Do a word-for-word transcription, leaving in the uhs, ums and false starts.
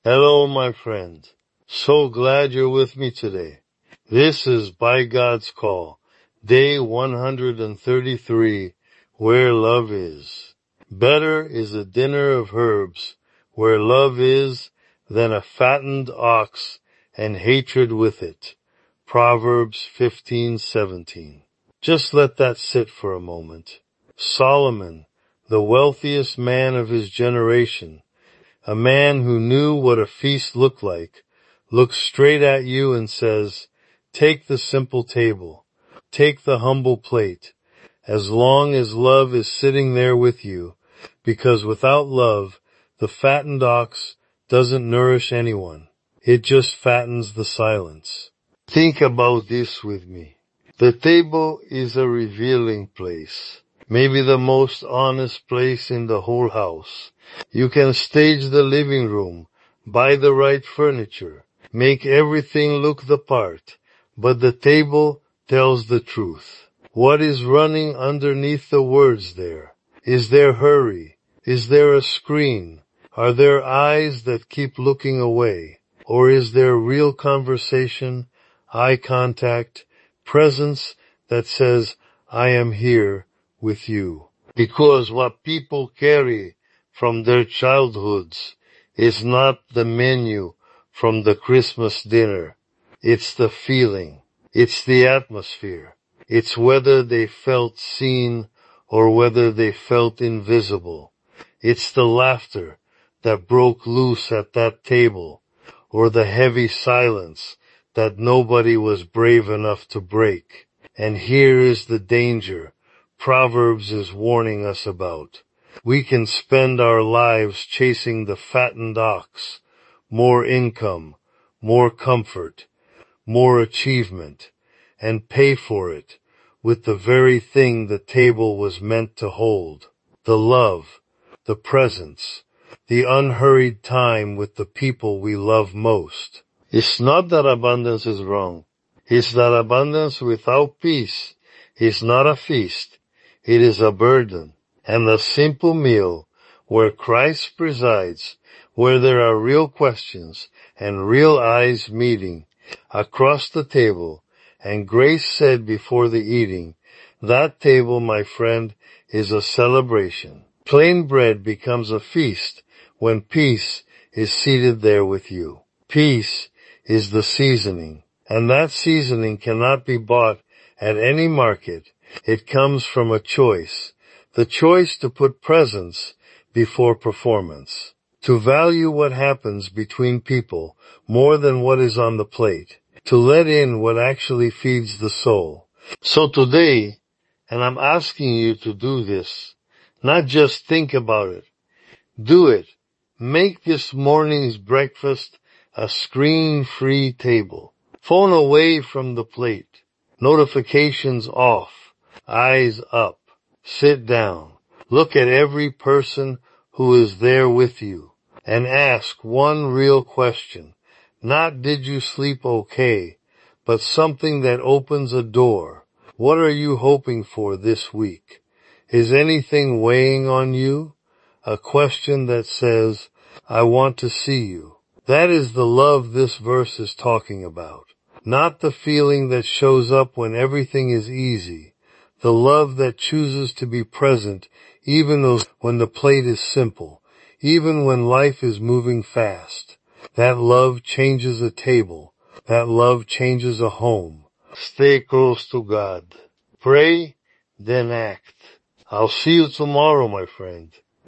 Hello, my friend. So glad you're with me today. This is By God's Call, day one hundred thirty-three, Where Love Is. Better is a dinner of herbs, where love is, than a fattened ox and hatred with it. Proverbs fifteen seventeen. Just let that sit for a moment. Solomon, the wealthiest man of his generation, a man who knew what a feast looked like, looks straight at you and says, take the simple table, take the humble plate, as long as love is sitting there with you, because without love, the fattened ox doesn't nourish anyone. It just fattens the silence. Think about this with me. The table is a revealing place, maybe the most honest place in the whole house. You can stage the living room, buy the right furniture, make everything look the part, but the table tells the truth. What is running underneath the words there? Is there hurry? Is there a screen? Are there eyes that keep looking away? Or is there real conversation, eye contact, presence that says, I am here with you? Because what people carry from their childhoods is not the menu from the Christmas dinner. It's the feeling. It's the atmosphere. It's whether they felt seen or whether they felt invisible. It's the laughter that broke loose at that table, or the heavy silence that nobody was brave enough to break. And here is the danger Proverbs is warning us about. We can spend our lives chasing the fattened ox, more income, more comfort, more achievement, and pay for it with the very thing the table was meant to hold. The love, the presence, the unhurried time with the people we love most. It's not that abundance is wrong. It's that abundance without peace is not a feast. It is a burden. And the simple meal where Christ presides, where there are real questions and real eyes meeting across the table, and grace said before the eating, that table, my friend, is a celebration. Plain bread becomes a feast when peace is seated there with you. Peace is the seasoning, and that seasoning cannot be bought at any market. It comes from a choice, the choice to put presence before performance, to value what happens between people more than what is on the plate, to let in what actually feeds the soul. So today, and I'm asking you to do this, not just think about it, do it. Make this morning's breakfast a screen-free table. Phone away from the plate. Notifications off. Eyes up. Sit down. Look at every person who is there with you and ask one real question. Not did you sleep okay, but something that opens a door. What are you hoping for this week? Is anything weighing on you? A question that says, I want to see you. That is the love this verse is talking about. Not the feeling that shows up when everything is easy. The love that chooses to be present even when the plate is simple, even when life is moving fast. That love changes a table. That love changes a home. Stay close to God. Pray, then act. I'll see you tomorrow, my friend.